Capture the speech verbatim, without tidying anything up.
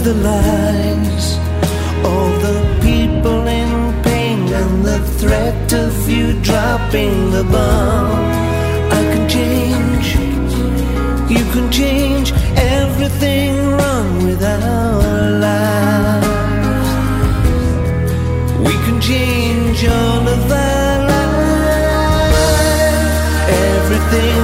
the lies, all the people in pain, and the threat of you dropping the bomb. I can change, you can change everything wrong with our lives. We can change all of our lives. Everything